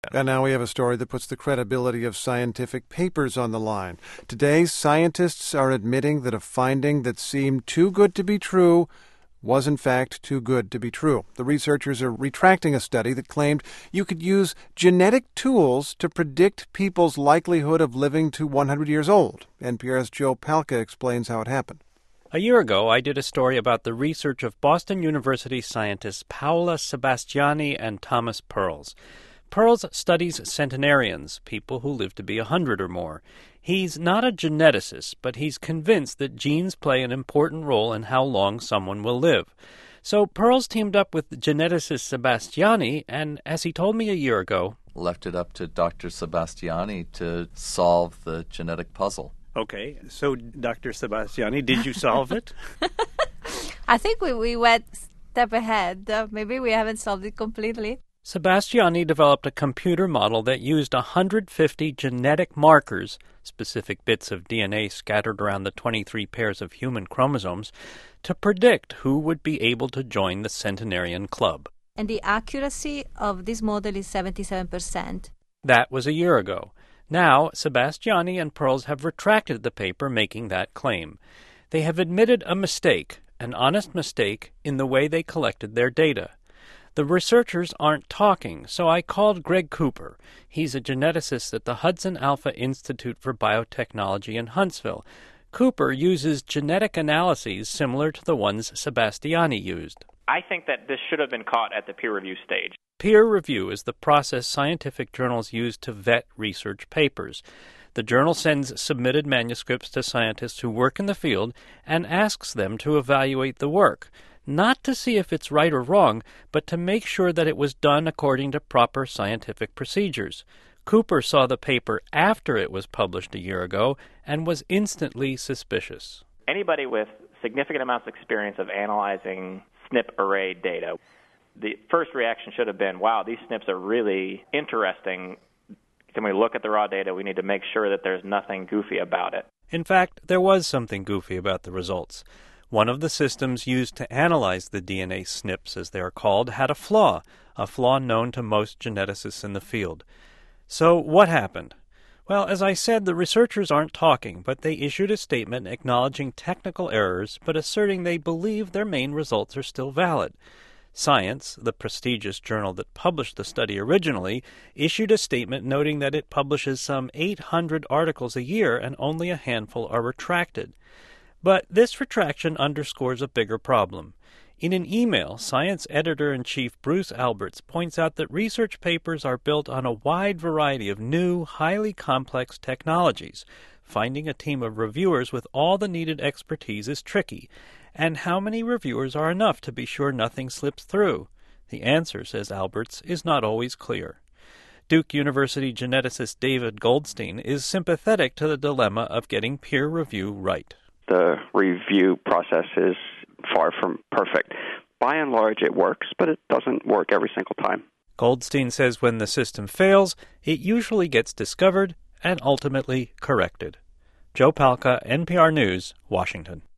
And now we have a story that puts the credibility of scientific papers on the line. Today, scientists are admitting that a finding that seemed too good to be true was in fact too good to be true. The researchers are retracting a study that claimed you could use genetic tools to predict people's likelihood of living to 100 years old. NPR's Joe Palca explains how it happened. A year ago, I did a story about the research of Boston University scientists Paola Sebastiani and Thomas Perls. Perls studies centenarians, people who live to be 100 or more. He's not a geneticist, but he's convinced that genes play an important role in how long someone will live. So Perls teamed up with geneticist Sebastiani, and as he told me a year ago, left it up to Dr. Sebastiani to solve the genetic puzzle. Okay, so Dr. Sebastiani, did you solve it? I think we went a step ahead. Maybe we haven't solved it completely. Sebastiani developed a computer model that used 150 genetic markers, specific bits of DNA scattered around the 23 pairs of human chromosomes, to predict who would be able to join the centenarian club. And the accuracy of this model is 77%. That was a year ago. Now, Sebastiani and Perls have retracted the paper making that claim. They have admitted a mistake, an honest mistake, in the way they collected their data. The researchers aren't talking, so I called Greg Cooper. He's a geneticist at the Hudson Alpha Institute for Biotechnology in Huntsville. Cooper uses genetic analyses similar to the ones Sebastiani used. I think that this should have been caught at the peer review stage. Peer review is the process scientific journals use to vet research papers. The journal sends submitted manuscripts to scientists who work in the field and asks them to evaluate the work, not to see if it's right or wrong, but to make sure that it was done according to proper scientific procedures. Cooper saw the paper after it was published a year ago and was instantly suspicious. Anybody with significant amounts of experience of analyzing SNP array data, the first reaction should have been, wow, these SNPs are really interesting. Can we look at the raw data? We need to make sure that there's nothing goofy about it. In fact, there was something goofy about the results. One of the systems used to analyze the DNA SNPs, as they are called, had a flaw known to most geneticists in the field. So what happened? Well, as I said, the researchers aren't talking, but they issued a statement acknowledging technical errors, but asserting they believe their main results are still valid. Science, the prestigious journal that published the study originally, issued a statement noting that it publishes some 800 articles a year and only a handful are retracted. But this retraction underscores a bigger problem. In an email, Science Editor-in-Chief Bruce Alberts points out that research papers are built on a wide variety of new, highly complex technologies. Finding a team of reviewers with all the needed expertise is tricky. And how many reviewers are enough to be sure nothing slips through? The answer, says Alberts, is not always clear. Duke University geneticist David Goldstein is sympathetic to the dilemma of getting peer review right. The review process is far from perfect. By and large, it works, but it doesn't work every single time. Goldstein says when the system fails, it usually gets discovered and ultimately corrected. Joe Palca, NPR News, Washington.